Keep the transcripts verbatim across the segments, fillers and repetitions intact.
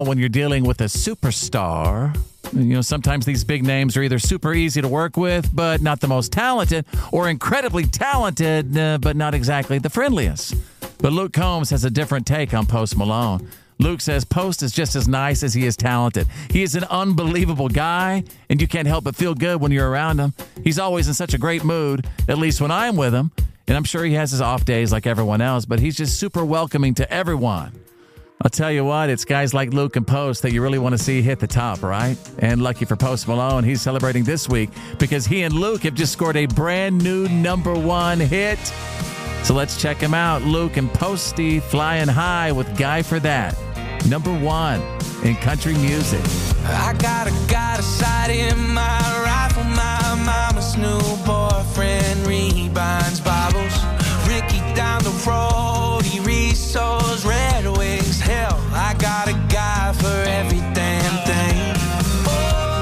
when you're dealing with a superstar. You know, sometimes these big names are either super easy to work with, but not the most talented, or incredibly talented, uh, but not exactly the friendliest. But Luke Combs has a different take on Post Malone. Luke says Post is just as nice as he is talented. He is an unbelievable guy, and you can't help but feel good when you're around him. He's always in such a great mood, at least when I'm with him. And I'm sure he has his off days like everyone else, but he's just super welcoming to everyone. I'll tell you what, it's guys like Luke and Post that you really want to see hit the top, right? And lucky for Post Malone, he's celebrating this week because he and Luke have just scored a brand new number one hit. So let's check him out. Luke and Posty flying high with Guy for That. Number one in country music. I got a, got a sight in my rifle. My mama's new boyfriend rebinds Bibles. Ricky down the road, he resows Red Wings. Hell, I got a guy for every damn thing. Oh,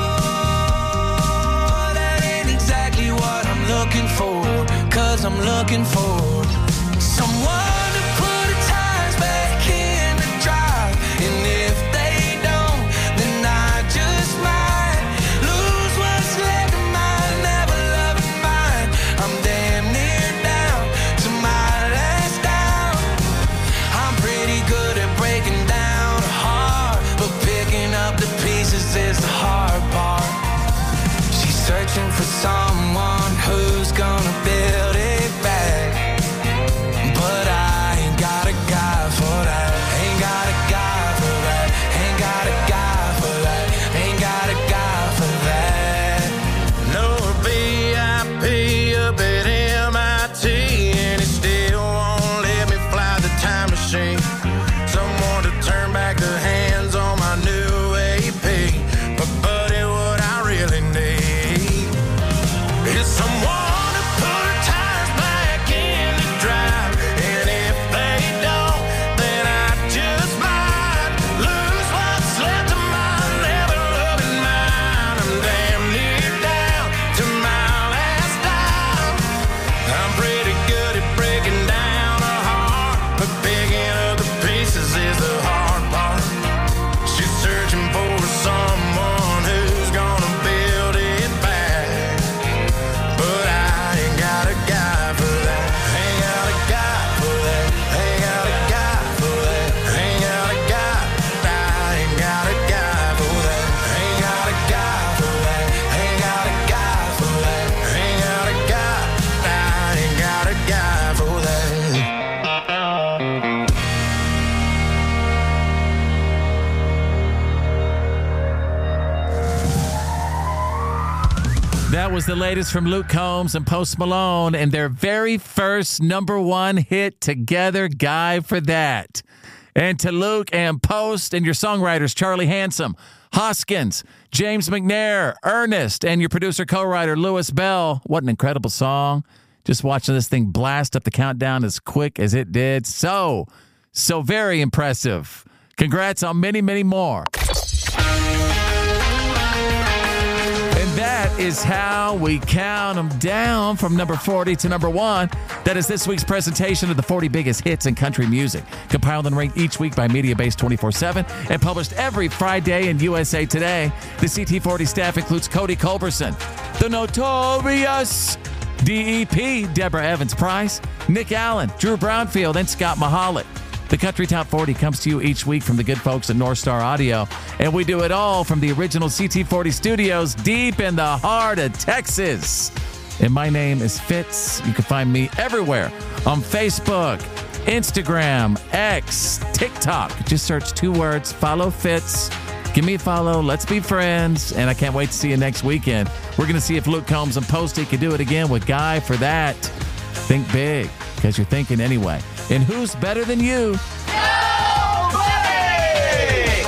that ain't exactly what I'm looking for. Cause I'm looking for someone to put the tires back in the drive. And if they don't, then I just might lose what's left of mine. Never loving mine. I'm damn near down to my last down. I'm pretty good at breaking down a heart, but picking up the pieces is the hard part. She's searching for someone who's gonna build it back. But I ain't got a guy for that. Ain't got a guy for that. Ain't got a guy for that. Ain't got a guy for that. No V I P up at M I T, and it still won't let me fly the time machine. Someone to turn back the hands on my new A P. But buddy, what I really need is someone to put her tires back in the drive. And if they don't, then I just might lose what's left of my never loving mine. I'm damn near down to my last dime. I'm pretty good at breaking down a heart, but picking up the pieces is the hard part. She's searching for someone who's gonna build it back. But I ain't got a guy for that. Ain't got a guy for that. Ain't got a guy for that. Ain't got a guy. I ain't got a guy for that. Ain't got a guy for that. Ain't got a guy for that. Ain't got a guy. I ain't got a guy for that. That was the latest from Luke Combs and Post Malone and their very first number one hit together, Guy for That. And to Luke and Post and your songwriters, Charlie Handsome, Hoskins, James McNair, Ernest, and your producer co-writer, Lewis Bell. What an incredible song. Just watching this thing blast up the countdown as quick as it did. So, so very impressive. Congrats on many, many more. And that is how we count them down from number forty to number one. That is this week's presentation of the forty biggest hits in country music, compiled and ranked each week by MediaBase twenty-four seven and published every Friday in U S A Today. The C T forty staff includes Cody Culberson, the notorious D E P, Deborah Evans-Price, Nick Allen, Drew Brownfield, and Scott Mahalik. The Country Top forty comes to you each week from the good folks at North Star Audio, and we do it all from the original C T forty studios deep in the heart of Texas. And my name is Fitz. You can find me everywhere on Facebook, Instagram, X, TikTok. Just search two words, follow Fitz. Give me a follow. Let's be friends. And I can't wait to see you next weekend. We're going to see if Luke Combs and Posty can do it again with Guy for That. Think big, because you're thinking anyway. And who's better than you? Nobody!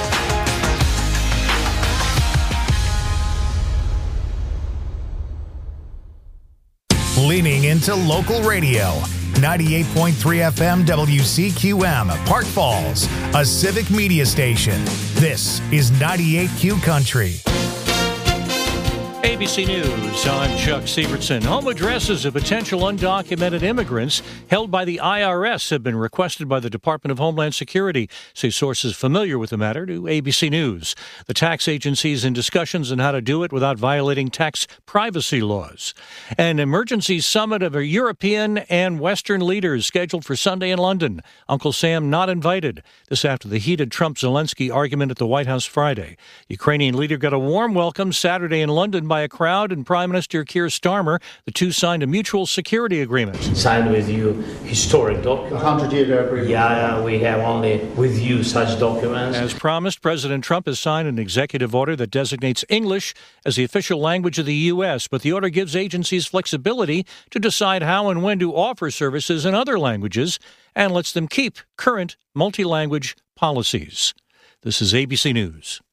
Leaning into local radio. ninety-eight point three F M W C Q M, Park Falls, a civic media station. This is ninety-eight Q Country. A B C News, I'm Chuck Sievertson. Home addresses of potential undocumented immigrants held by the I R S have been requested by the Department of Homeland Security, say sources familiar with the matter to A B C News. The tax agency is in discussions on how to do it without violating tax privacy laws. An emergency summit of European and Western leaders scheduled for Sunday in London. Uncle Sam not invited. This after the heated Trump-Zelensky argument at the White House Friday. Ukrainian leader got a warm welcome Saturday in London by a crowd, and Prime Minister Keir Starmer. The two signed a mutual security agreement. Signed with you historic document. A hundred-year agreement. Yeah, we have only with you such documents. As promised, President Trump has signed an executive order that designates English as the official language of the U S, but the order gives agencies flexibility to decide how and when to offer services in other languages and lets them keep current multi-language policies. This is A B C News.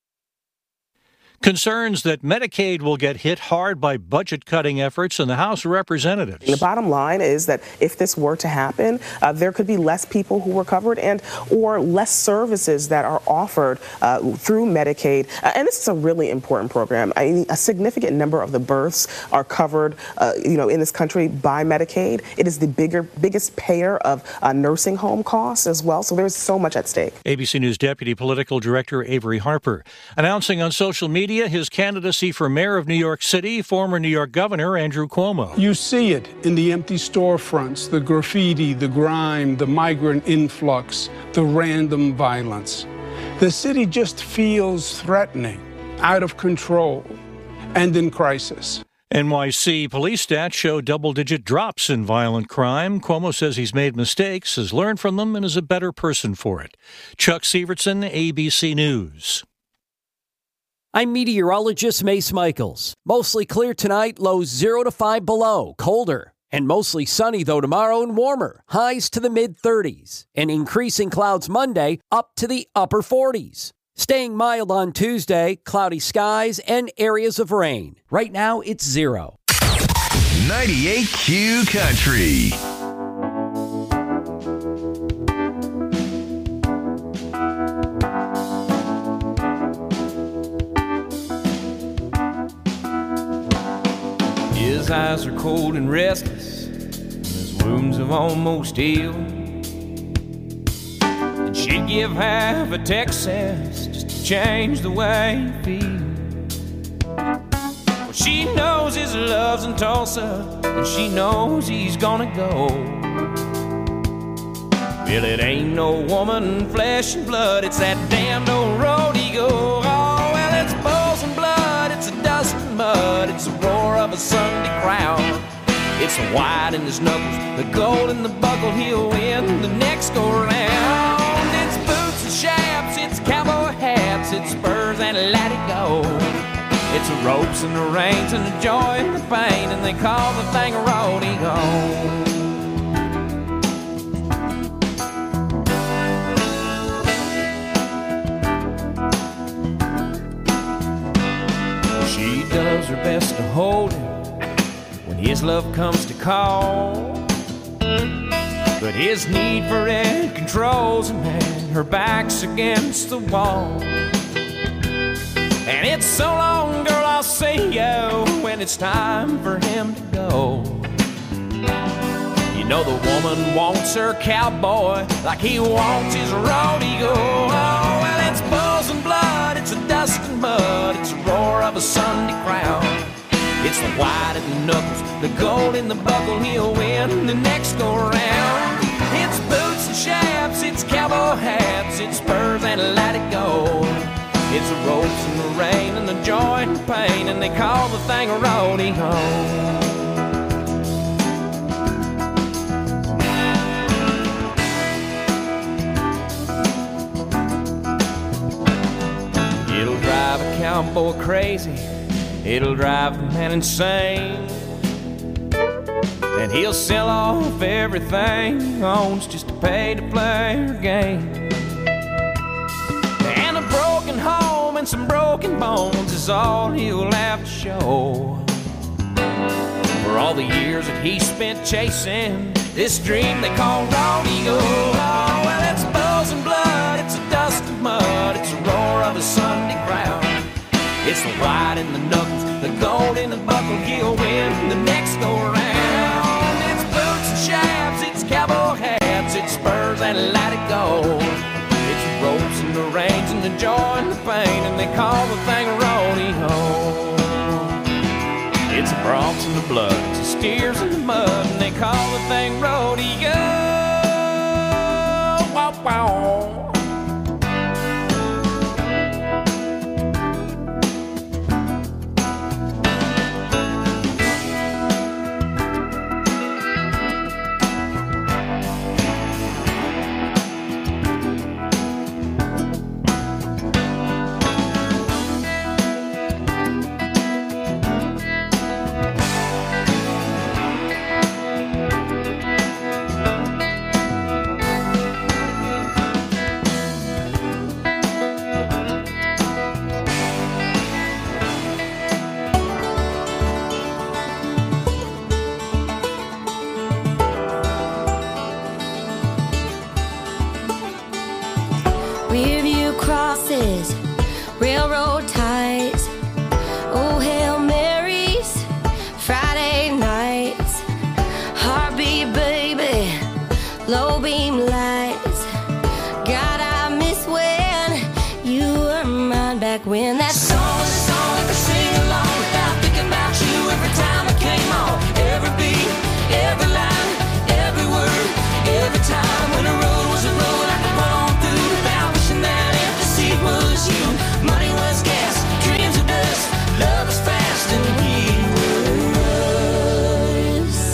Concerns that Medicaid will get hit hard by budget-cutting efforts in the House of Representatives. The bottom line is that if this were to happen, uh, there could be less people who were covered and or less services that are offered uh, through Medicaid. Uh, and this is a really important program. I mean, a significant number of the births are covered, uh, you know, in this country by Medicaid. It is the bigger, biggest payer of uh, nursing home costs as well. So there's so much at stake. A B C News Deputy Political Director Avery Harper announcing on social media his candidacy for mayor of New York City, former New York Governor Andrew Cuomo. You see it in the empty storefronts, the graffiti, the grime, the migrant influx, the random violence. The city just feels threatening, out of control, and in crisis. N Y C police stats show double-digit drops in violent crime. Cuomo says he's made mistakes, has learned from them, and is a better person for it. Chuck Sievertson, A B C News. I'm meteorologist Mace Michaels. Mostly clear tonight, lows zero to five below, colder. And mostly sunny, though, tomorrow and warmer, highs to the mid-thirties. And increasing clouds Monday, up to the upper forties. Staying mild on Tuesday, cloudy skies and areas of rain. Right now, it's zero. ninety-eight Q Country. His eyes are cold and restless, and his wounds have almost healed. And she'd give half a Texas just to change the way he feels. Well, she knows his love's in Tulsa, and she knows he's gonna go. Well, it ain't no woman, flesh and blood, it's that damned old road he goes. Oh, well, it's bulls and blood, it's a dust and mud, it's the roar of a Sunday crowd. It's the white in his knuckles, the gold in the buckle, he'll win the next go round. It's boots and chaps, it's cowboy hats, it's spurs and let it go. It's the ropes and the reins and the joy and the pain, and they call the thing a rodeo. She does her best to hold him when his love comes to call, but his need for it controls him, and her back's against the wall. And it's so long, girl, I'll see you when it's time for him to go. You know the woman wants her cowboy like he wants his rodeo. Oh, well, it's bulls and blood, it's a dust and mud, it's the roar of a Sunday crowd. It's the white in the knuckles, the gold in the buckle, he'll win the next go round. It's boots and chaps, it's cowboy hats, it's spurs and let it go. It's the ropes and the rain and the joy and the pain, and they call the thing a rodeo. It'll drive a cowboy crazy, it'll drive the man insane, and he'll sell off everything he owns just to pay to play her game. And a broken home and some broken bones is all he'll have to show for all the years that he spent chasing this dream they call rodeo. Oh, well, it's bulls and blood, it's a dust and mud, it's a roar of a Sunday crowd. It's the white in the knuckles, the gold in the buckle he'll win the next go around. It's boots and chaps, it's cowboy hats, it's spurs and light it gold. It's ropes and the reins and the joy and the pain, and they call the thing rodeo. It's the broncs and the blood, it's the steers and the mud, and they call the thing rodeo. Wow, wow. Rearview crosses, railroad ties, oh Hail Marys, Friday nights, heartbeat baby, low beam lights. God, I miss when you were mine back when that song was a song I could sing along without thinking about you every time it came on. Every beat, every line, every word, every time when the road was a road I could run on through without wishing that empty seat was you. Money was gas, dreams of dust, love was fast and we were us.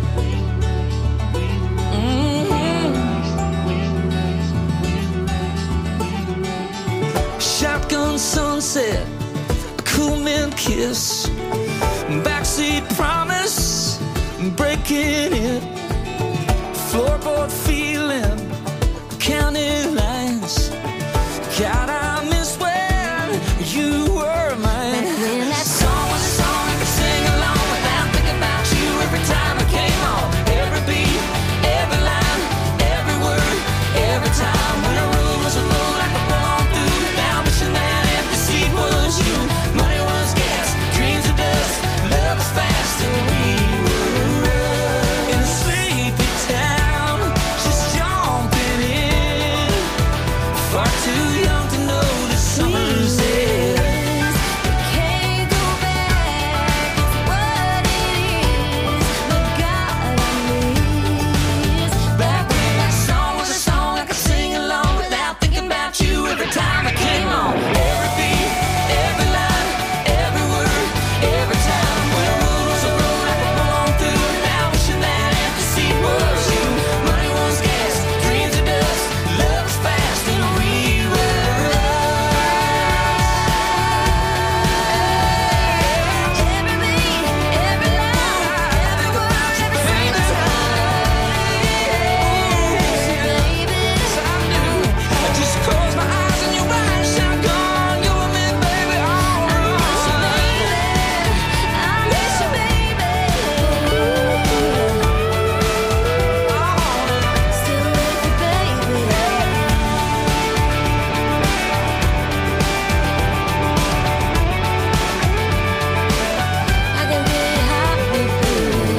Mm-hmm. Shotgun sunset, a cool mint kiss, backseat promise, breaking it, floorboard feeling, counting lines. God, I miss when you were mine. When that song was a song I could sing along without thinking about you every time it came on. Every beat, every line, every word, every time when a road was a road I could run on through without wishing that empty seat was you. Money was gas, dreams of dust, love was fast and we were in a sleepy town, just jumping in, far too young to know the summer's end. Can't go back, it's what it is, but God, I miss back when that song was a song I could sing along without thinking about you every time it came on. Every beat, every line, every word, every time when a road was a road I could run on through without wishing that empty seat was you. Money was gas, dreams of dust, love was fast and we were us. Every beat, every line, every word, every single time. I just close my eyes and you're right, shotgun, you and me, baby, all right. I miss you, baby. Still with you, baby. I can get hot with you.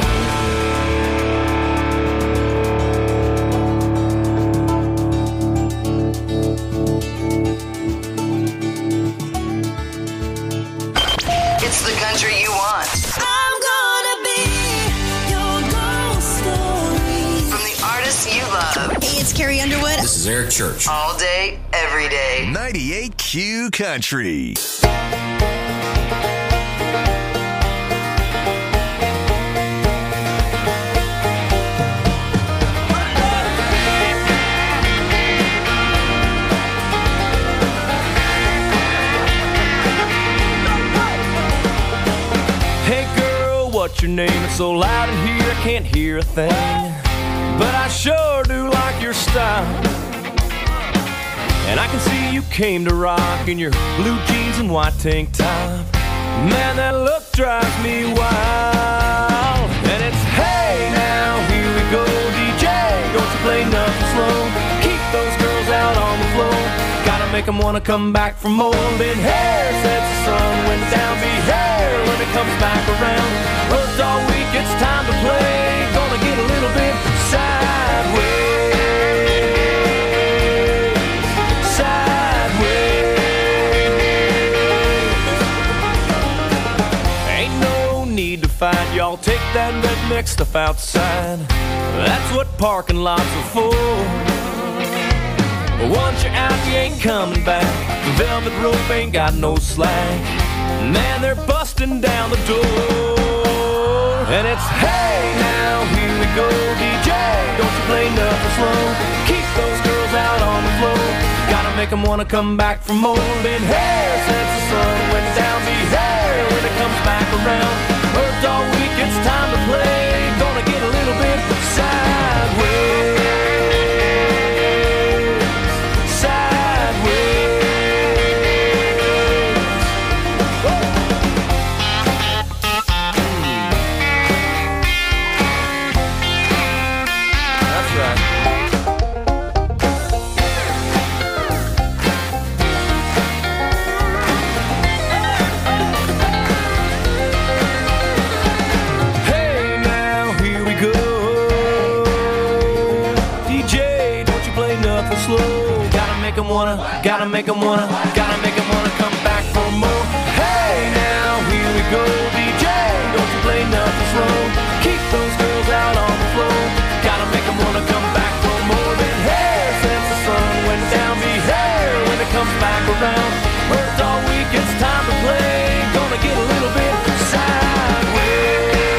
It's the country you want. I'm gonna be your ghost story. From the artists you love. Hey, it's Carrie Underwood. This is Eric Church. All day, every day. ninety-eight Q Country. Hey girl, what's your name? It's so loud in here I can't hear a thing, but I sure do like your style. And I can see you came to rock in your blue jeans and white tank top. Man, that look drives me wild. And it's hey now, here we go, D J, don't you play nothing slow. Keep those girls out on the floor, gotta make them wanna come back for more. Then hair sets the sun, went down, be hair, let me comes back around. Worked all week, it's time to play. Gonna get a little bit sideways. Sideways. Ain't no need to fight, y'all. Take that redneck stuff outside. That's what parking lots are for. But once you're out, you ain't coming back. The velvet rope ain't got no slack. Man, they're busting down the door. And it's, hey, now here we go, D J. Don't you play nothing slow. Keep those girls out on the floor. Gotta make them wanna come back for more. Been here since the sun went down. Be here when it comes back around. Worked all week, it's time to play. Gonna get a little bit sideways. Wanna, gotta make them wanna, gotta make them wanna come back for more. Hey, now here we go, D J. Don't you play nothing slow. Keep those girls out on the floor. Gotta make them wanna come back for more. Been here since the sun went down. Be here when it comes back around. Worked all week, it's time to play. Gonna get a little bit sideways.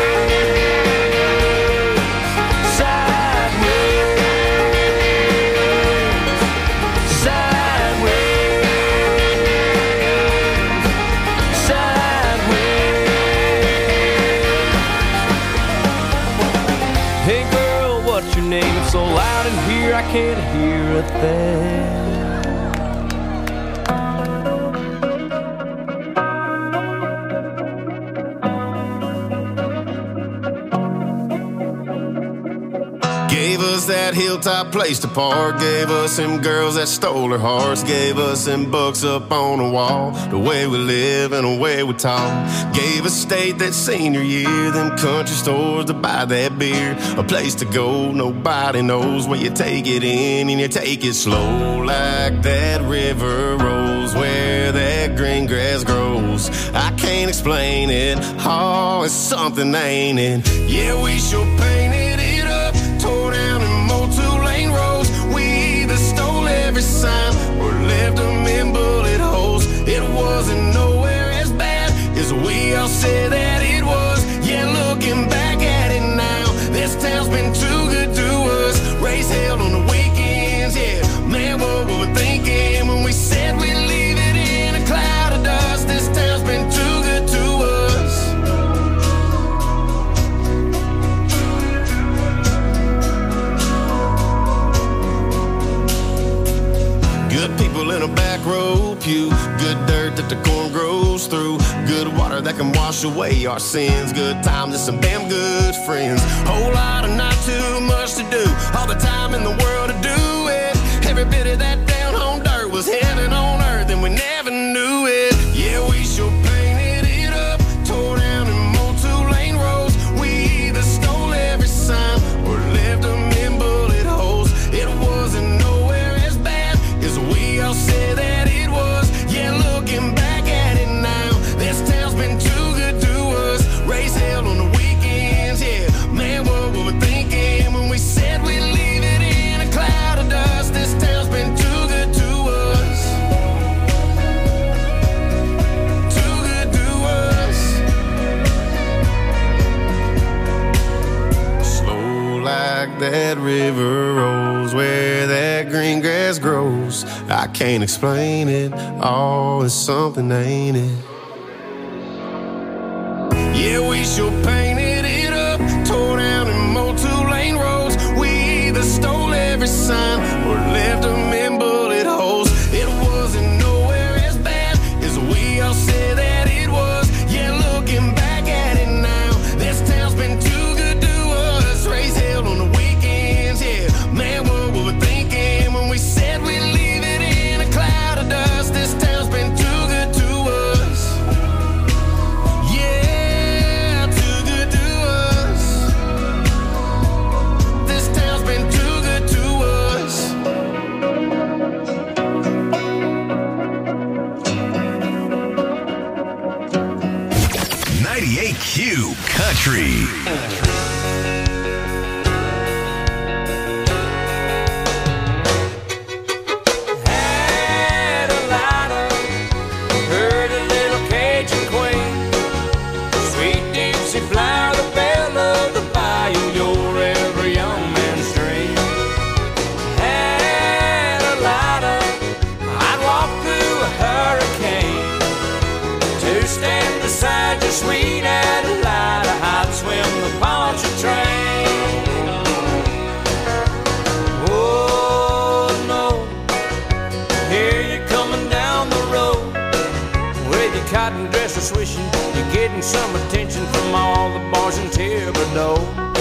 So loud in here I can't hear a thing. Gave us that hilltop place to park. Gave us them girls that stole our hearts. Gave us them books up on the wall. The way we live and the way we talk. Gave us state that senior year. Them country stores to buy that beer. A place to go nobody knows. Where you take it in and you take it slow. Like that river rolls where that green grass grows. I can't explain it. Oh, it's something, ain't it? Yeah, we sure painted it up. Tore down and mowed two-lane roads. We either stole every sign or left them in bullet holes. It wasn't nowhere as bad as we all said that it was. Yeah, looking back at it now, this town's been too good to us. Race held on the weekends, yeah. Man, what were we thinking when we said we'd leave it in a cloud of dust? This town's been too good to us. Good people in a back row pew. Good dirt that the corn grows through. Good water that can wash away our sins. Good times and some damn good friends. Whole lot of not too much to do. All the time in the world to do it. Every bit of that down home dirt was heaven on earth and we never knew it. Yeah, we sure painted it up. Tore down and mowed two-lane roads. We either stole every sign or left them in bullet holes. It wasn't nowhere as bad as we all said that it was. Yeah, looking back at it now, this town's been too good to us. Race held on the weekends, yeah. Man, what were we thinking when we said we'd leave it in a cloud of dust? This town's been too good to us. Too good to us. Slow like that river rolls where that green grass grows. I can't explain it. Oh, it's something, ain't it? Yeah, we sure painted it up. Tore down and mowed two-lane roads. We either stole every sign or left them in bullet holes. It wasn't nowhere as bad as we all said that it was. Yeah, looking back at it now, this town's been too good to us. Race held on the weekends, yeah. Man, what were we thinking when we said we'd leave it in a cloud of dust? This town's been too good to us. Yeah. Q Country. Sweet Adelina, I'd swim the Pontchartrain. Oh no, here you're coming down the road with your cotton dresser swishing. You're getting some attention from all the bars in Thibodeau.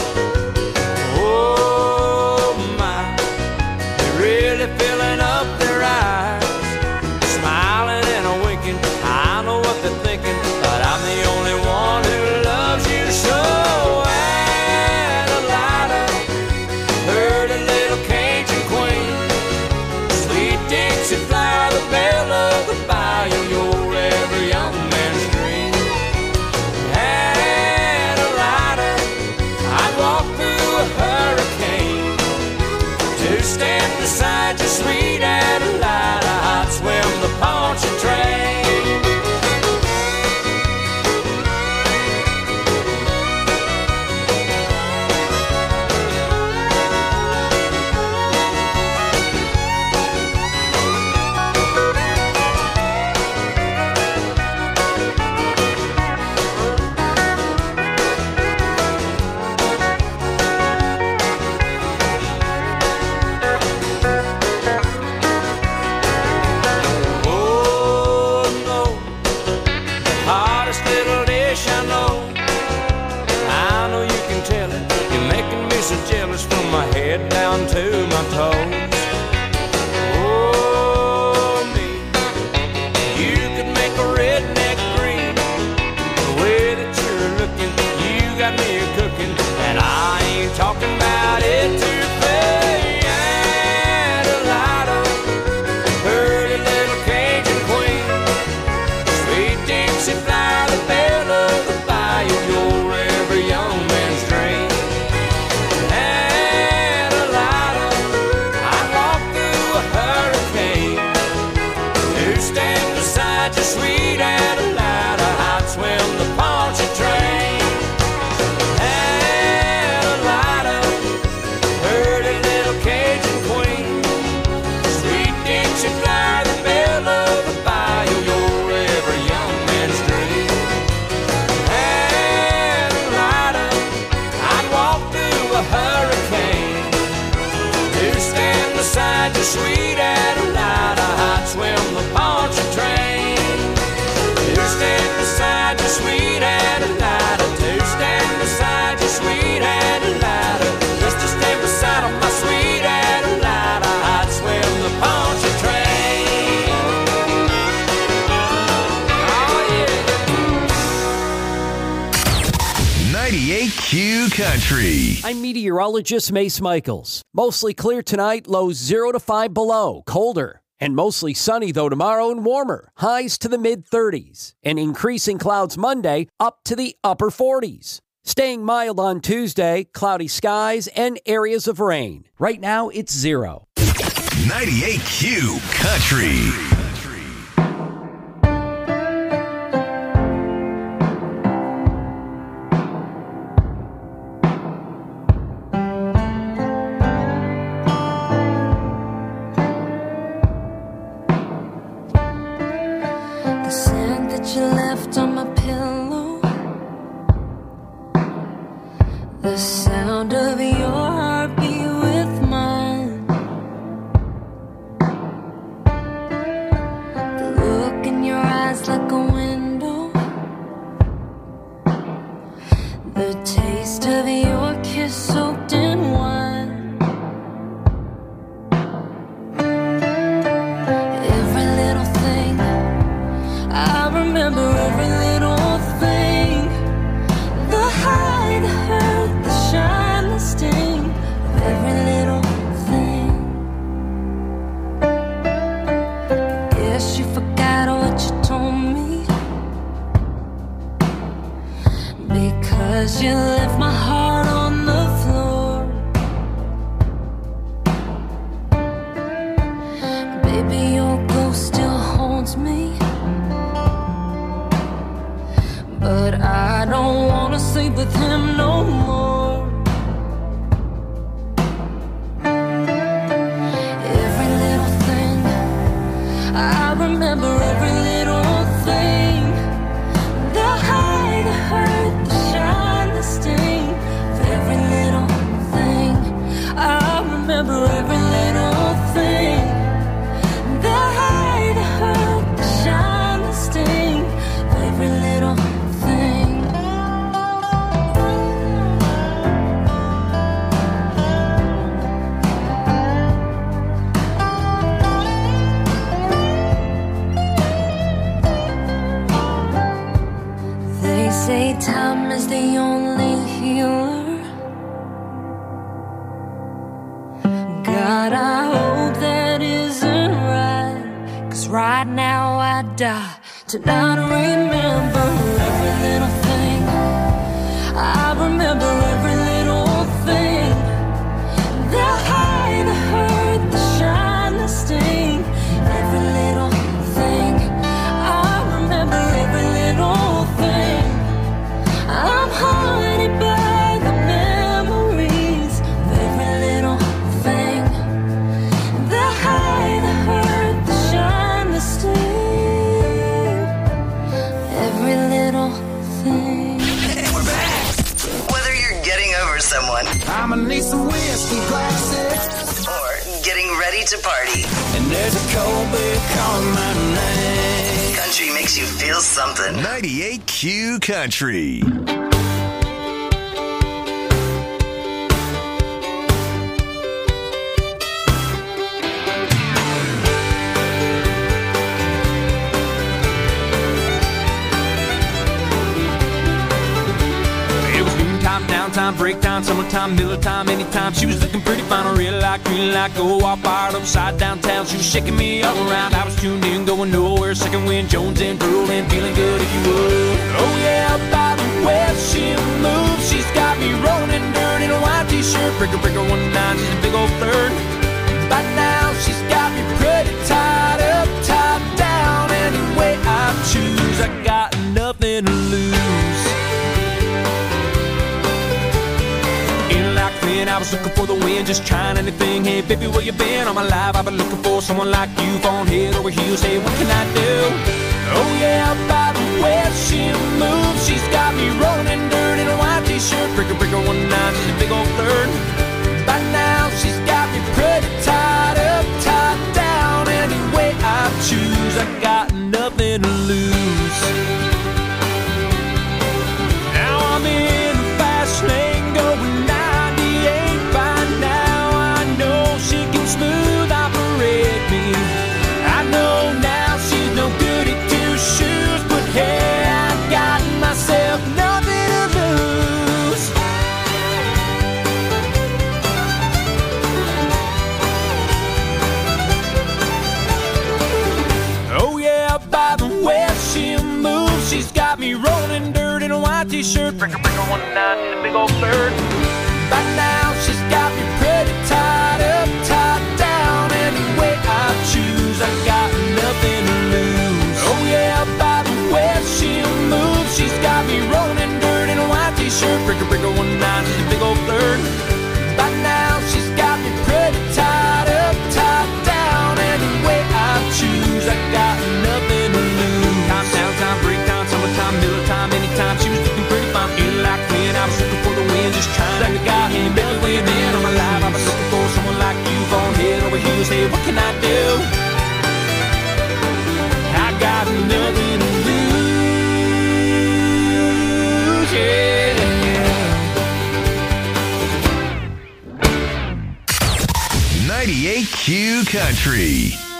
Oh my, they're really filling up their eyes, smiling and a winking. I know what they're thinking, but I'm the only one who loves you so. Adelina, pretty little Cajun queen, sweet Dixie flower, the belle of the bayou, you're every young man's dream. Adelina, I'd walk through a hurricane to stand beside you, sweet Adelina, I'd swim the Pontchartrain. From my head down to my toes. Oh, me, you could make a redneck green. The way that you're looking, you got me cooking, and I ain't talking about it to pay. Adelina, pretty little Cajun queen, sweet Dixie flower, the belle of the bayou, you're every young man's dream. Sweet Adelina, I'd swim the Pontchartrain. Adelina, pretty little Cajun queen, sweet Dixie flower, the belle of the bayou, you're every young man's dream. Adelina, I'd walk through a hurricane to stand beside you, sweet Adelina, I'd swim the Pontchartrain. Stand beside you, sweet Adelina, to stand beside you, sweet Adelina, just to stand beside my sweet Adelina, I'd swim the Pontchartrain. Oh, yeah. ninety-eight Q Country. I'm meteorologist Mace Michaels. Mostly clear tonight, lows zero to five below, colder. And mostly sunny, though, tomorrow and warmer. Highs to the mid-thirties. And increasing clouds Monday up to the upper forties. Staying mild on Tuesday, cloudy skies and areas of rain. Right now, it's zero. ninety-eight Q Country. You left on my pillow, the sound of your heartbeat with mine, the look in your eyes like a window, the taste of your kiss soaked in wine, every little thing I remember, every little thing, the high, the hurt, the shine, the sting of every little thing. I guess you forgot what you told me. but I don't wanna sleep with him no more. Every little thing, I remember every little thing. The high, the hurt, the shine, the sting. Every little thing, I remember every little thing. The high, the hurt, the shine, the sting. Every little thing. They say time is the only healer. God, I hope that isn't right. 'Cause right now I die to not remember every little thing. I remember every little thing. The high, the hurt, the shine, the sting. Every little thing. I remember every little thing. I'm haunted by the memories of every little thing. The high, the hurt, the shine, the sting. Every little thing. We're back. Whether you're getting over someone, I'ma need some whiskey glasses, or getting ready to party, and there's a cold beer calling my name. country makes you feel something. ninety-eight Q Country. Downtime, break time, summertime, Miller time, anytime. She was looking pretty fine, a real like, green like, go all fired upside downtown. She was shaking me all around. I was tuned in, going nowhere. Second wind, Jones in, rolling, feeling good if you would. Oh yeah, by the way she moves, she's got me rolling dirt in a white t-shirt. Breaker, breaker, one nine, she's a big old flirt. By now, she's got me pretty tied up, tied down. Any way I choose, I got nothing to lose. I was looking for the wind, just trying anything. Hey, baby, where you been? All my life I've been looking for someone like you, on head over heels. Hey, what can I do? Oh yeah, by the way she moves, she's got me rolling dirt in a white t-shirt. Breaker, breaker, one nine, she's a big old flirt. By now, she's got me pretty tied up, tied down. Any way I choose, I got nothing to lose. Now I'm in the fast lane going smooth operate me. I know now she's no good at two shoes, but hey, I got myself nothing to lose. Oh yeah, by the way she moves, she's got me rolling dirt in a white t-shirt. Breaker, breaker, one nine, and a big old bird. By now she's got me pretty tied up, tied down. Any way I choose, I got nothing to lose. Oh yeah, by the way she moves, she's got me rolling dirt in a white t-shirt. Breaker, breaker, one nine, she's a big old flirt. By now she's got me pretty tied up, tied down. Any way I choose, I got nothing to lose. Time, downtime, break time, summertime, Miller time, anytime. She was looking pretty fine, feeling like when I was looking for the wind, just trying like a guy in belly way man on my life. I've been looking for someone like you, on head over heels. Hey, what can I do? I got nothing to lose, yeah. ninety-eight Q Country.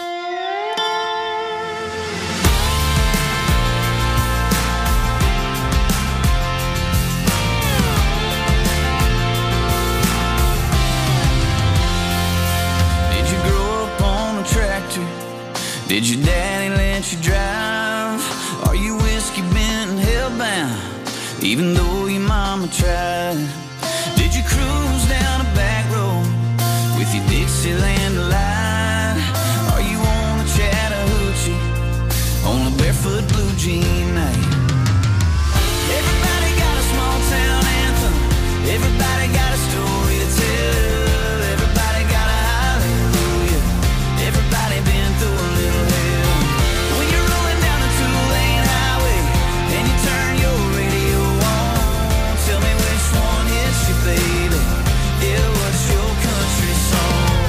Did your daddy let you drive? Are you whiskey bent and hellbound, even though your mama tried? Did you cruise down a back road with your Dixieland light? Are you on the Chattahoochee on a barefoot blue jean night? Everybody got a small town anthem. Everybody got a story to tell. Everybody got a hallelujah. Everybody been through a little hell. When you're rolling down a two-lane highway and you turn your radio on, tell me which one hits you, baby. Yeah, what's your country song?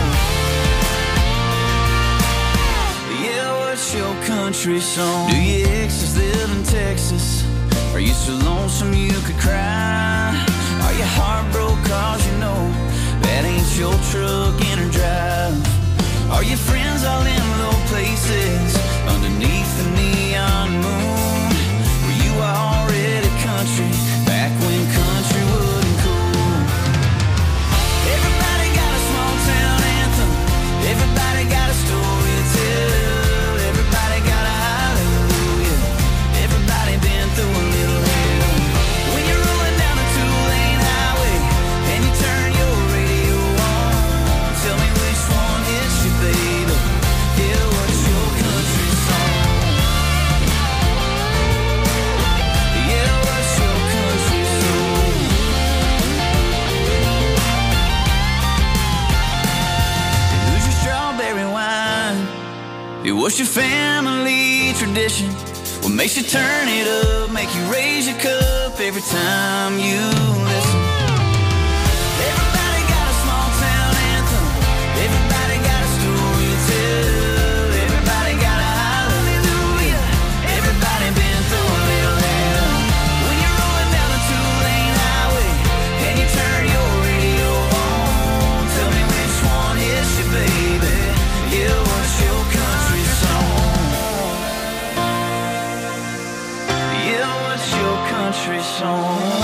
Yeah, what's your country song? Do your exes live in Texas? Are you so lonesome you could cry? Are you heartbroken cause you know that ain't your truck in or drive? Are your friends all in low places underneath the neon moon? Were you already country back when country wasn't cool? Everybody got a small town anthem. Everybody got a story to tell. Everybody got a hallelujah. Everybody been through a little hell. When you're rolling down a two-lane highway and you turn your radio on, tell me which one hits you, baby. Yeah, what's your country song? Yeah, what's your country song? Who's your strawberry wine? Yeah, what's your family tradition? What makes you turn it up, make you raise your cup every time you listen? Everybody got a small town anthem. Everybody got a story to tell. Everybody got a hallelujah. Everybody been through a little hell. When you're rolling down a two-lane highway and you turn your radio on, tell me which one hits you, baby. Yeah, what's your country song? Yeah, what's your country song?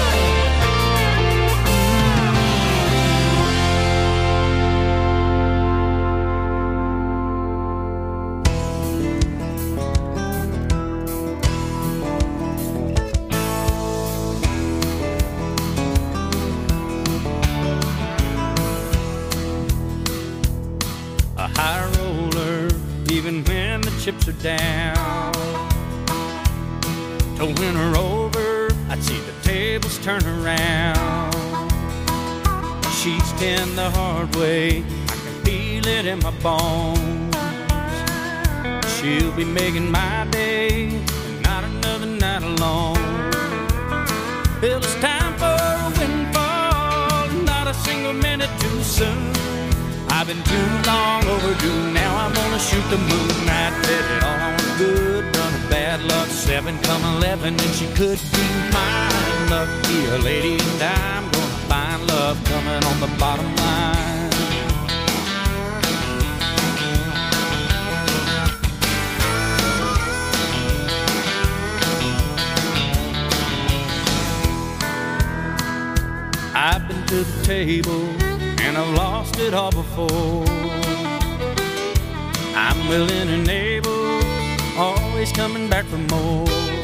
A high roller, even when the chips are down. To win her over, I'd see the tables turn around. She's been the hard way, I can feel it in my bones. She'll be making my day, and not another night alone. Well, it's time for a windfall, not a single minute too soon. I've been too long overdue, now I'm gonna shoot the moon. I bet it all on a good run of bad luck. Seven come eleven, and she could be mine. Lucky a lady, and I'm gonna find love coming on the bottom line. I've been to the table, and I've lost it all before. I'm willing and able, always coming back for more.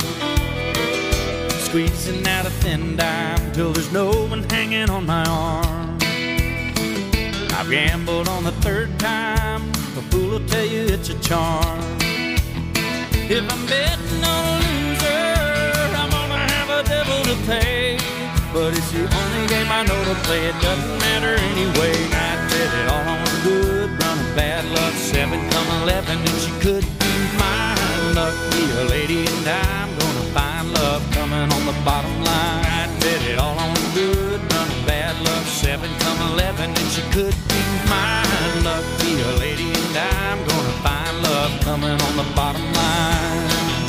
Squeezing out a thin dime till there's no one hanging on my arm. I've gambled on the third time, a fool will tell you it's a charm. If I'm betting on a loser, I'm gonna have a devil to pay. But it's the only game I know to play, it doesn't matter anyway. I bet it all on a good run of bad luck. Seven come eleven, and she could be mine. Lucky a lady, and I'm gonna find love coming on the bottom line. I bet it all on a good run of bad luck. Seven come eleven, and she could be mine. Lucky a lady, and I'm gonna find love coming on the bottom line.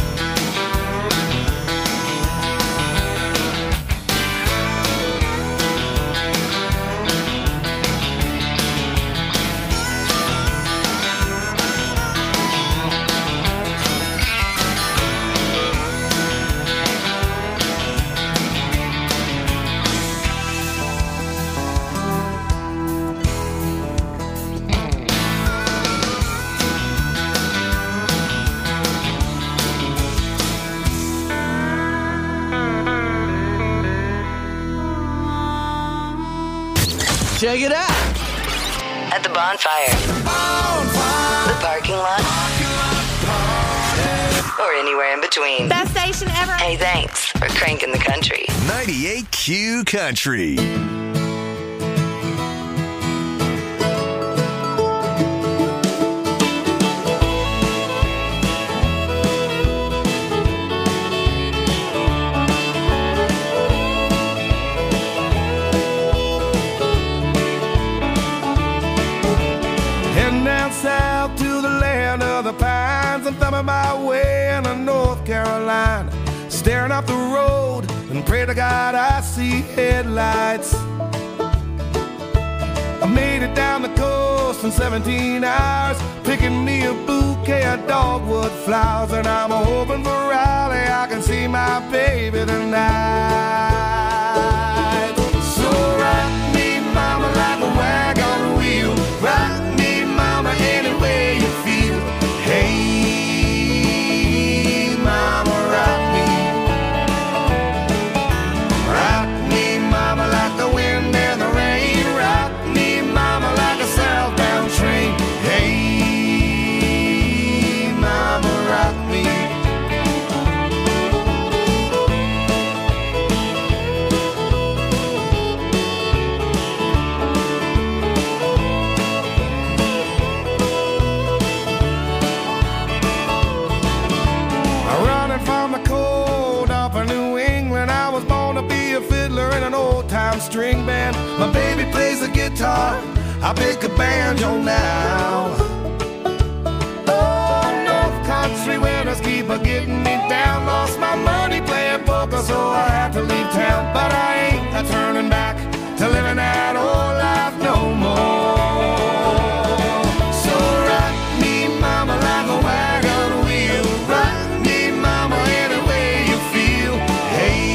Check it out. At the bonfire. Bonfire. The parking lot. or anywhere in between. Best station ever. Hey, thanks for cranking the country. ninety-eight Q Country. South to the land of the pines, I'm thumbing my way into North Carolina, staring up the road and pray to God I see headlights. I made it down the coast in seventeen hours, picking me a bouquet of dogwood flowers, and I'm hoping for Raleigh I can see my baby tonight. So rock me, mama, like a wagon wheel. Rock any way you feel. Hey, mama, rock me. Rock me, mama, like the wind and the rain. Rock me, mama, like a southbound train. Hey, mama, rock me. String band, my baby plays the guitar, I pick a banjo now. Oh, North Country winners keep a getting me down. Lost my money playing poker, so I had to leave town. But I ain't a turning back to living that old life no more. So rock me, mama, like a wagon wheel. Rock me, mama, any way you feel. Hey,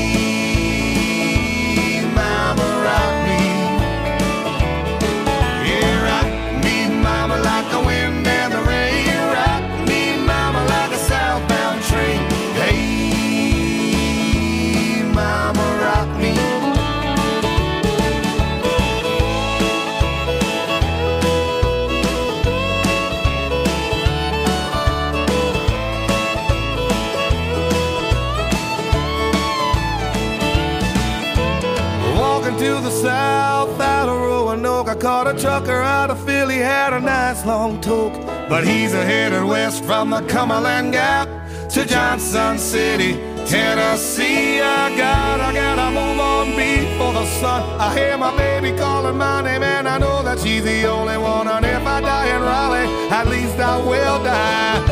to the south out of Roanoke, I caught a trucker out of Philly, had a nice long toke, but he's a headed west from the Cumberland Gap to Johnson City, Tennessee. I got, I gotta move on before the sun. I hear my baby calling my name, and I know that she's the only one. And if I die in Raleigh, at least I will die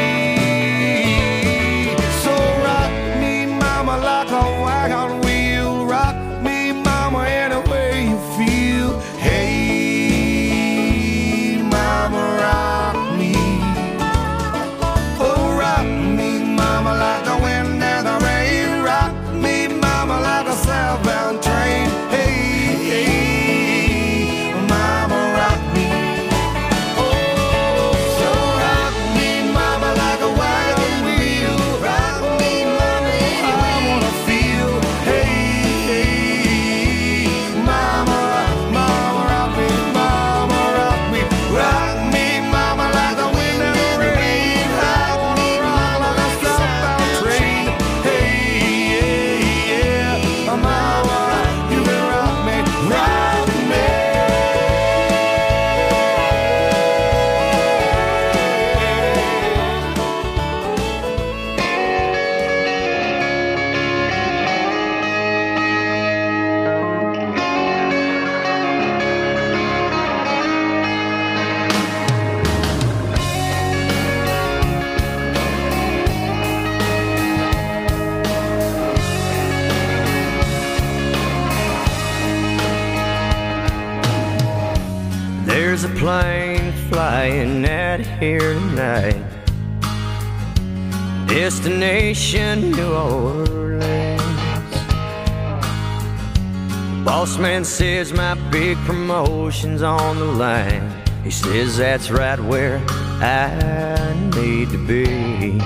free. So rock me, mama, like a wagon wheel. Rock me, mama, any way you feel. Hey, mama, rock me. Oh, rock me, mama, like the wind and the rain. Rock me, mama, like a southbound train. Hey, hey, mama, rock me. Oh, so rock me, mama, like a wagon wheel. Rock me, mama, I wanna feel. Hey, hey, mama, mama, rock me, mama, rock me. Rock me, mama, like the wind and the rain. I wanna rock like a southbound train. Hey, yeah, yeah, mama, you can rock me, rock me. There's a plane flying out here tonight, destination New Orleans. Boss man says my big promotion's on the line. He says that's right where I need to be.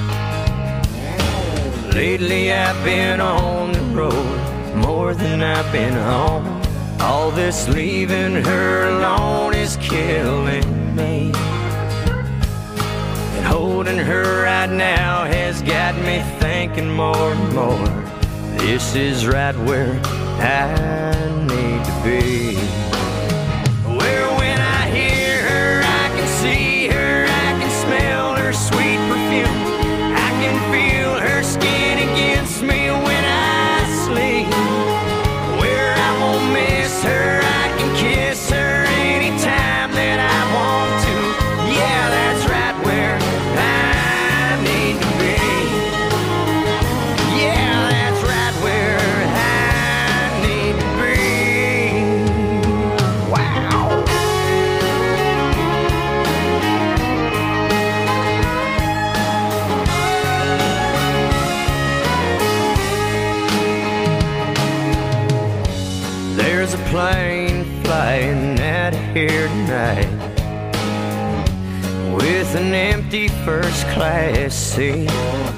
Lately I've been on the road more than I've been home. All this leaving her alone is killing me. And Holding her right now has got me thinking more and more. This is right where I need to be. Where when I hear her, I can see her, I can smell her sweet perfume. I can feel her skin against me when I sleep. Where I won't miss her, I can kiss her anytime that I want to. Yeah, that's right where I need to be. Yeah, that's right where I need to be. Wow. There's a plane flying out of here tonight with an empty first class seat.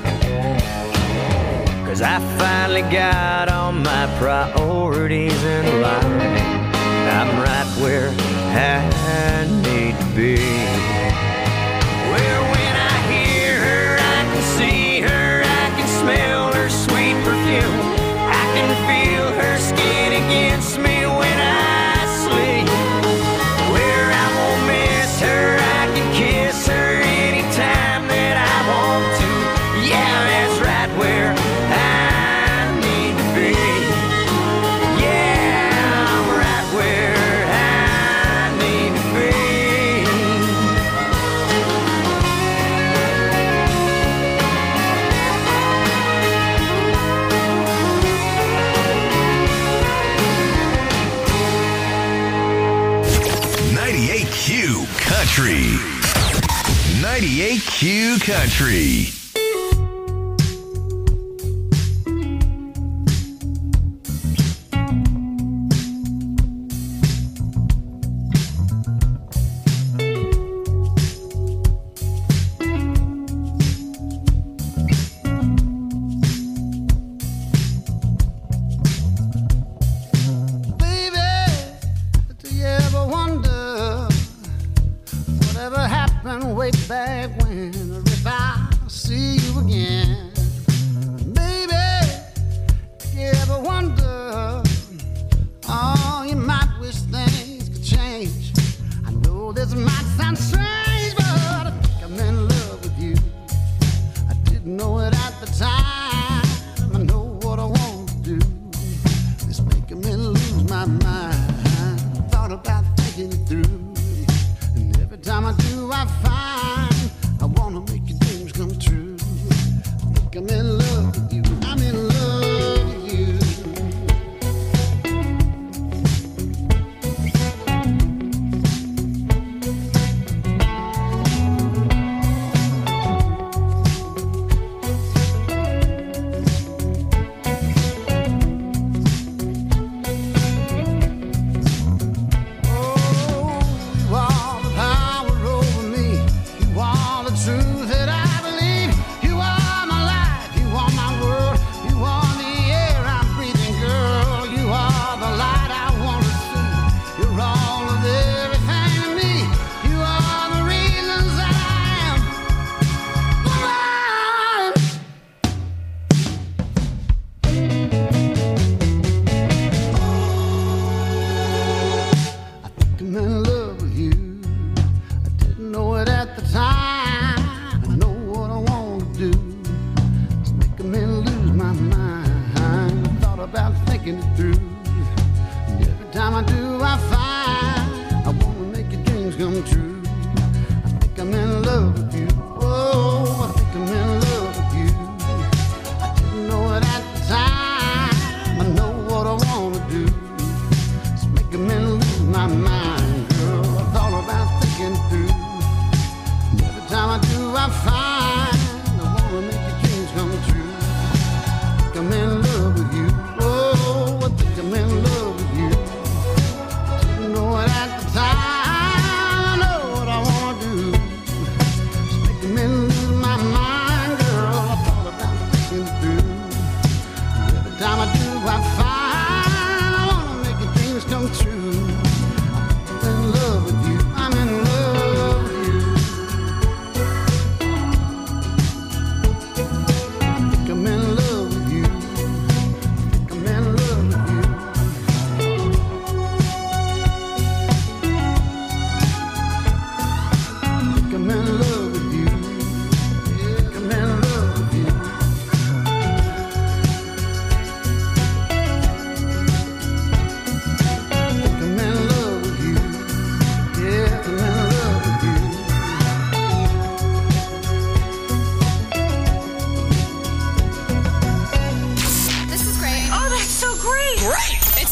Cause I finally got all my priorities in line. I'm right where I need to be. Where when I hear her, I can see her, I can smell her sweet perfume. I can feel her skin against me when I sleep. Where I won't miss her, I can kiss her anytime that I want to. Yeah, that's right where I need to be. Yeah, I'm right where I need to be. ninety-eight Q Country. ninety-eight Q Country. Baby, do you ever wonder whatever happened way back when? Or if I see you again? Baby, do you ever wonder? Oh, you might wish things could change. I know this might sound strange, but I think I'm in love with you. I didn't know it at the time. I know what I want to do. It's making me lose my mind. Thought about thinking it through. And every time I do, I find I wanna make your dreams come true. I think I'm in love with you. I'm in love with you. You are the power over me. You are the truth that I believe. You are my life. You are my world. You are the air I'm breathing, girl. You are the light I want to see. You're all of everything to me. You are the reasons that I am I'm in love with you. I didn't know it at the time. I know what I want to do. It's making me lose my mind. I thought about thinking it through. And every time I do, I find I want to make your dreams come true. I think I'm in love with you. Oh, I think I'm in love with you. I didn't know it at the time. I know what I want to do. It's making me lose my mind, girl. I thought about thinking it through. And every time I do, I find I wanna make your dreams come true. I think I'm in love with you. Oh, I think I'm in love with you. I didn't know it at the time. I know what I wanna do. It's making me lose my mind, girl. I thought about thinking it through. And every time I do, I find I wanna make your dreams come true. I'm in love with you. I'm in love with you.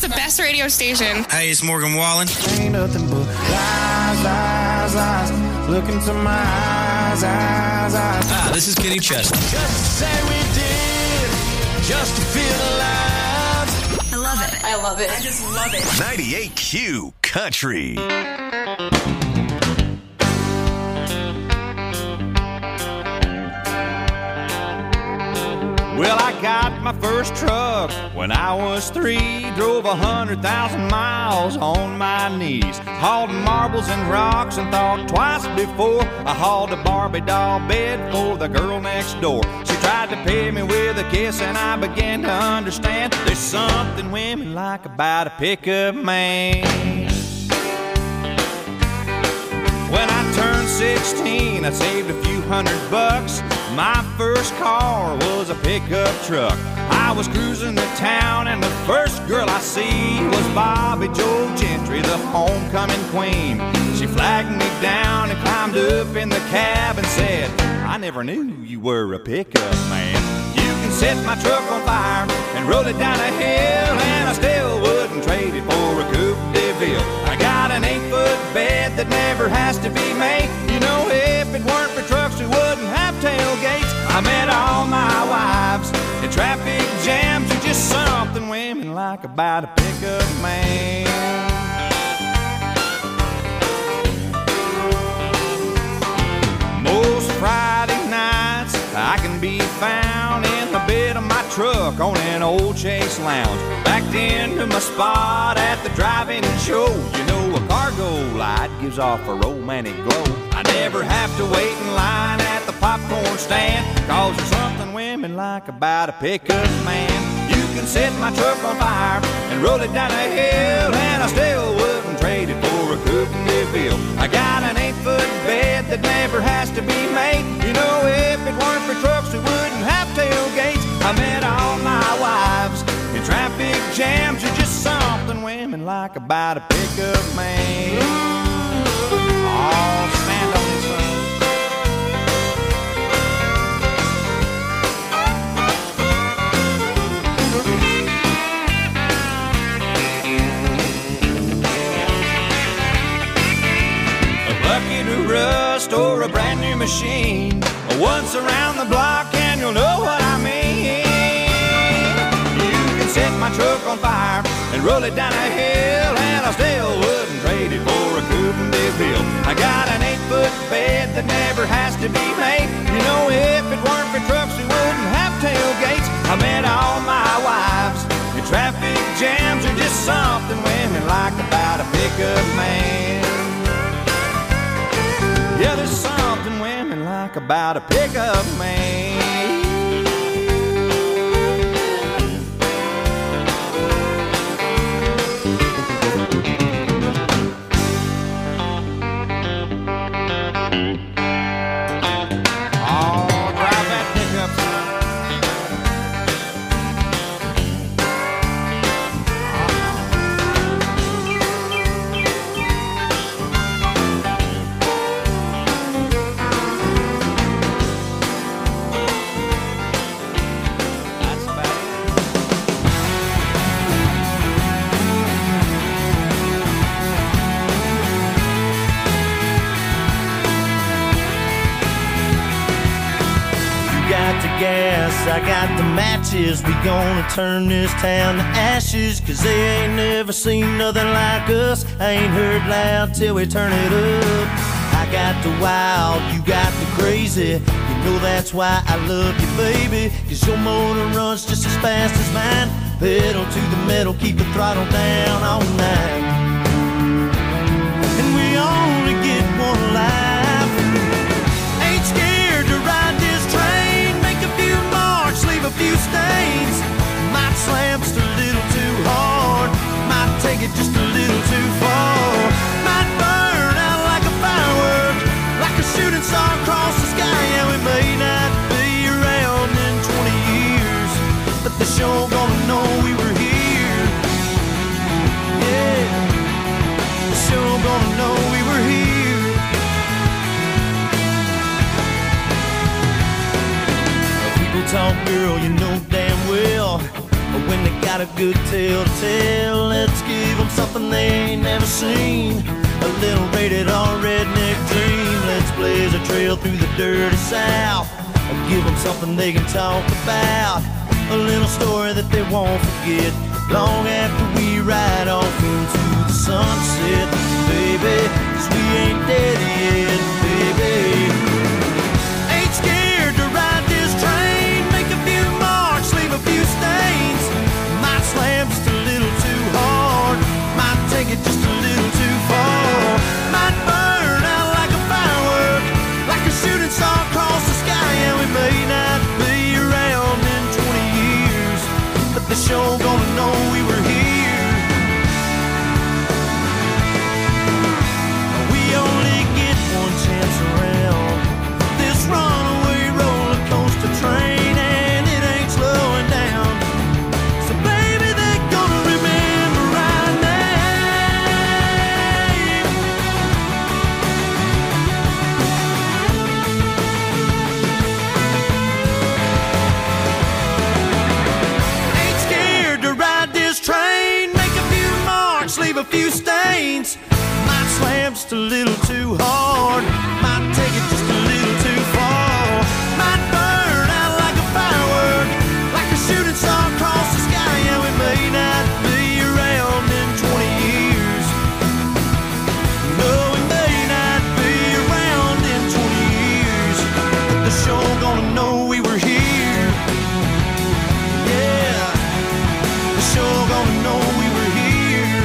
the best radio station. Hey, it's Morgan Wallen. Ain't nothing but lies, lies, lies. Look into my eyes, eyes, eyes. Ah, this is Kenny Chesney. Just say we did, just to feel alive. I love it. I love it. I just love it. ninety-eight Q Country. Well, I got my first truck when I was three. Drove a hundred thousand miles on my knees. Hauled marbles and rocks and thought twice before I hauled a Barbie doll bed for the girl next door. She tried to pay me with a kiss and I began to understand there's something women like about a pickup man. When I turned sixteen, I saved a few hundred bucks. My first car was a pickup truck. I was cruising the town and the first girl I see was Bobby Joe Gentry, the homecoming queen. She flagged me down and climbed up in the cab and said, I never knew you were a pickup man. You can set my truck on fire and roll it down a hill, and I still wouldn't trade it for a Coupe de Ville. I got an eight-foot bed that never has to be made. You know, if it weren't for trucks, we wouldn't have tailgates. I met all my wives in traffic jams. You're just something women like about a pickup man. Most Friday nights I can be found in the bed of my truck on an old Chase Lounge, backed into my spot at the drive-in show. You know, a cargo light gives off a romantic glow. I never have to wait in line at the popcorn stand, cause there's something women like about a pickup man. You can set my truck on fire and roll it down a hill, and I still wouldn't trade it for a Coupe de Ville. I got an eight-foot bed that never has to be made. You know, if it weren't for trucks, we wouldn't have tailgates. I met all my wives in traffic jams. You're just something women like about a pickup man. Oh, stand on this side. A bucket of rust or a brand new machine, once around the block and you'll know what I mean. You can set my truck on fire and roll it down a hill, and I still wouldn't trade it for a Coupe de Ville. I got an eight-foot bed that never has to be made. You know, if it weren't for trucks, we wouldn't have tailgates. I met all my wives in traffic jams. Are just something women like about a pickup man. Yeah, there's something women like about a pickup man. Gas, I got the matches. We gonna turn this town to ashes, cause they ain't never seen nothing like us. I ain't heard loud till we turn it up. I got the wild, you got the crazy. You know that's why I love you, baby, cause your motor runs just as fast as mine. Pedal to the metal, keep the throttle down all night. And we only get one life. Ain't scared to ride this train, make a few marks, leave a few stains. Might slam just a little too hard, might take it just a little too far. Might burn out like a firework, like a shooting star across the sky. Yeah, we may not be around in twenty years, but they're sure gonna know we were here. Yeah, they're sure gonna know we were here. People talk, girl, you know damn well When they got a good tale to tell, let's give them something they ain't never seen. A little rated R redneck dream. Let's blaze a trail through the dirty South and give them something they can talk about. A little story that they won't forget long after we ride off into the sunset. Baby, 'cause we ain't dead yet, baby. Ain't scared to ride this train. Make a few marks, leave a few stains. Might slam just a little too hard. Might take it just a little too far. Might burn out like a firework, like a shooting star across the sky. And we may not be around in twenty years, but the show gonna know we were here. We only get one chance around this runaway roller coaster train, and it ain't slowing down. So baby, they're gonna remember our name. Ain't scared to ride this train. Make a few marks, leave a few stains. Might slam just a little too hard. Might take it just a little too far. Might burn out like a firework, like a shooting star across the sky. And we may not be around in twenty years. No, we may not be around in twenty years, but the show gonna know we were here. Yeah, the show gonna know we were here.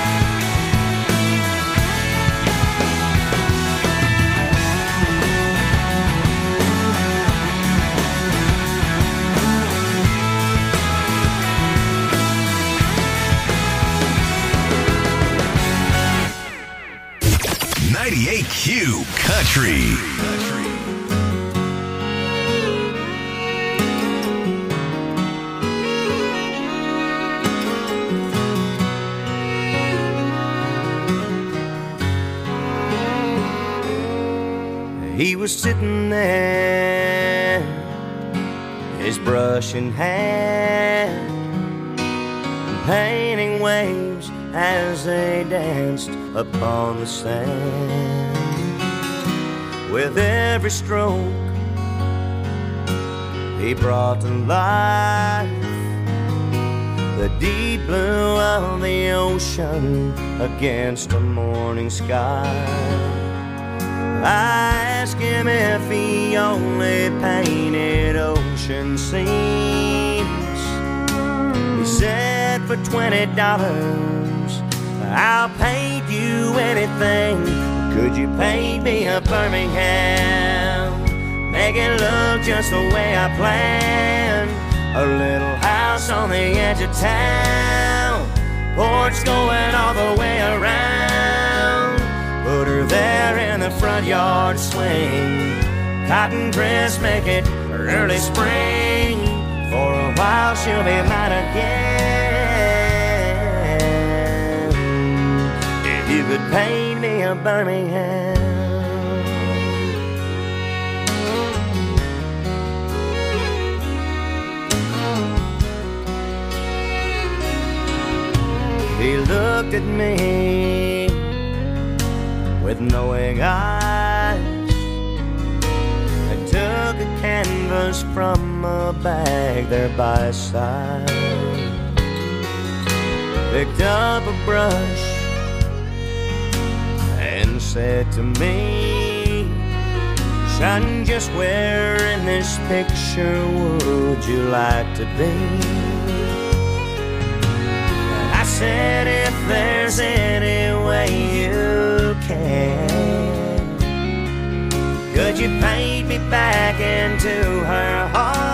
ninety-eight Q Country. He was sitting there, his brush in hand, painting waves as they danced upon the sand. With every stroke, he brought to life the deep blue of the ocean against the morning sky. I asked him if he only painted ocean scenes. He said, for twenty dollars, I'll paint you anything. Could you paint me a Birmingham? Make it look just the way I planned. A little house on the edge of town, porch going all the way around. Put her there in the front yard swing. Cotton dress, make it early spring. For a while she'll be mine again. If you could paint me a Birmingham. He looked at me with knowing eyes and took a canvas from a bag there by his side. Picked up a brush and said to me, son, just where in this picture would you like to be? I said, if there's any way you can, could you paint me back into her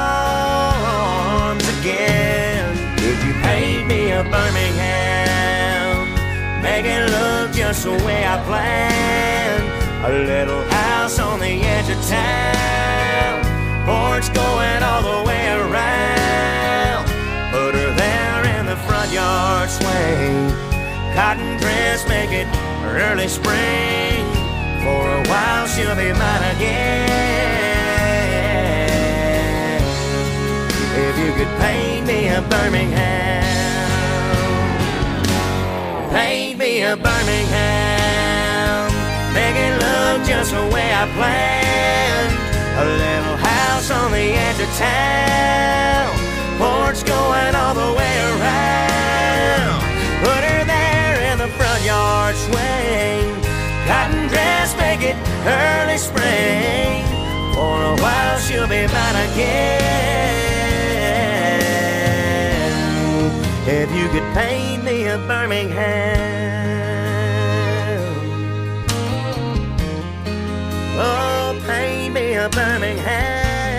arms again? Could you paint me a Birmingham? Make it look just the way I planned. A little house on the edge of town, porch going all the way around. Put her there in the front yard swing. Cotton dress, make it early spring. For a while she'll be mine again. If you could paint me a Birmingham. Paint me a Birmingham. Make it look just the way I planned. A little house on the edge of town. Porch going all the way around. Put her there in the front yard swing. Cotton dress, make it early spring. For a while she'll be mine again. If you could paint me a Birmingham. Oh, paint me a Birmingham.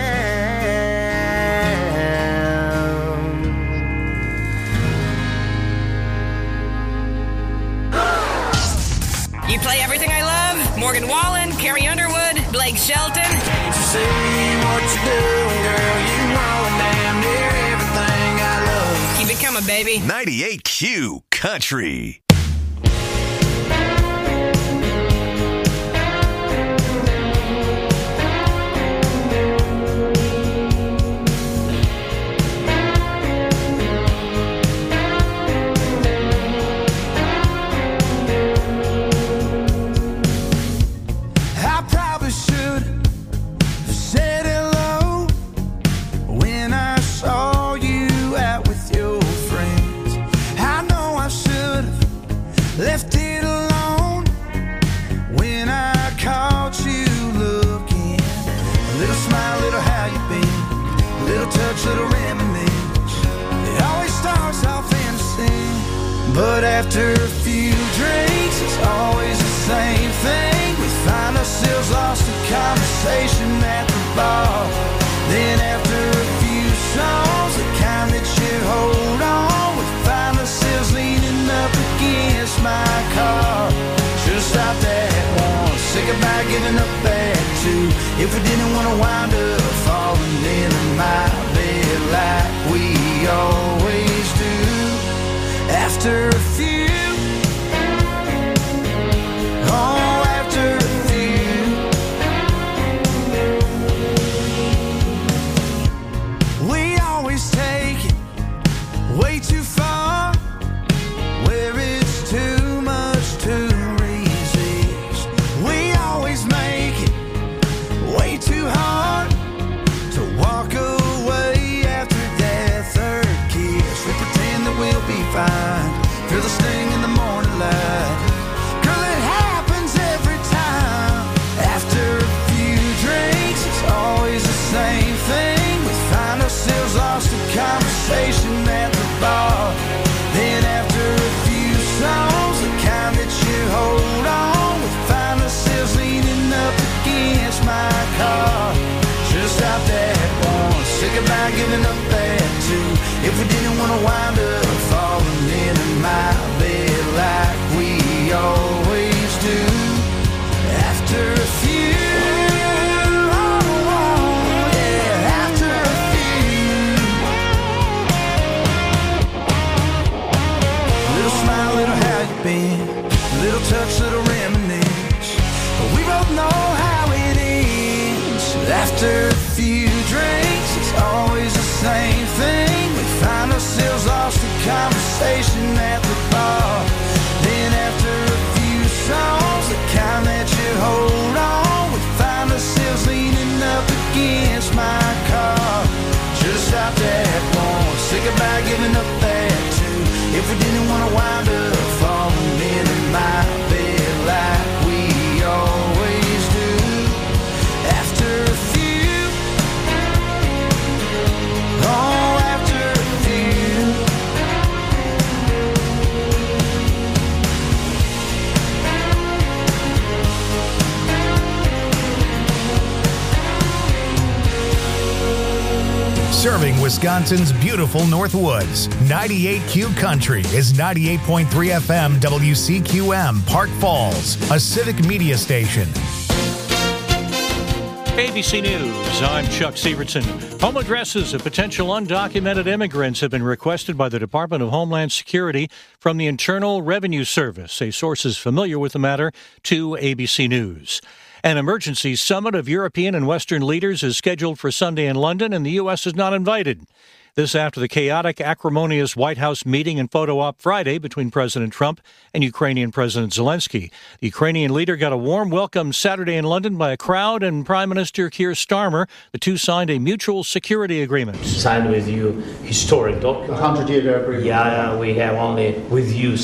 You play everything I love. Morgan Wallen, Carrie Underwood, Blake Shelton. Can't you see what you're doing, girl? You know damn near everything I love. Keep it coming, baby. ninety-eight Q Country. Left it alone when I caught you looking. A little smile, little how you been. A little touch, little reminisce. It always starts off innocent, but after a few drinks, it's always the same thing. We find ourselves lost in conversation at the bar. Then after a few songs, the kind that you hold on, we find ourselves leaning up against my car. Should've stopped at one, say goodbye, giving up at two. If we didn't want to wind up falling into my bed like we always do. After a few, oh, after a few, we always take it way too far, where it's too much to resist. We always make it way too hard to walk away after that third kiss. We pretend that we'll be fine, feel the sting in the morning light. Girl, it happens every time. After a few drinks, it's always the same thing. We find ourselves lost in conversation at the bar. Then after a few songs, the kind that you hold on, we find ourselves leaning up against my car. Should've stopped at one, say goodbye, giving up at two. If we didn't want to wind up falling into my bed like we always do. After a few, oh, oh, yeah, after a few. Little smile, little how you been. Little touch, little reminisce. But we both know how it ends. After a few drinks, it's always the same thing. We find ourselves lost in conversation at the bar. Then after a few songs, the kind that you hold on, we find ourselves leaning up against my car. Should've stopped at one, say goodbye, giving up at two. If we didn't want to wind up falling into my bed like we always do. After a few, oh, after a few. Serving Wisconsin's beautiful Northwoods, ninety-eight Q Country is ninety-eight point three F M W C Q M, Park Falls, a civic media station. A B C News, I'm Chuck Severson. Home addresses of potential undocumented immigrants have been requested by the Department of Homeland Security from the Internal Revenue Service, say sources familiar with the matter to A B C News. An emergency summit of European and Western leaders is scheduled for Sunday in London, and the U S is not invited. This after the chaotic, acrimonious White House meeting and photo op Friday between President Trump and Ukrainian President Zelensky. The Ukrainian leader got a warm welcome Saturday in London by a crowd and Prime Minister Keir Starmer. The two signed a mutual security agreement. Signed with you historic document. A hundred-year agreement. Yeah, we have only with you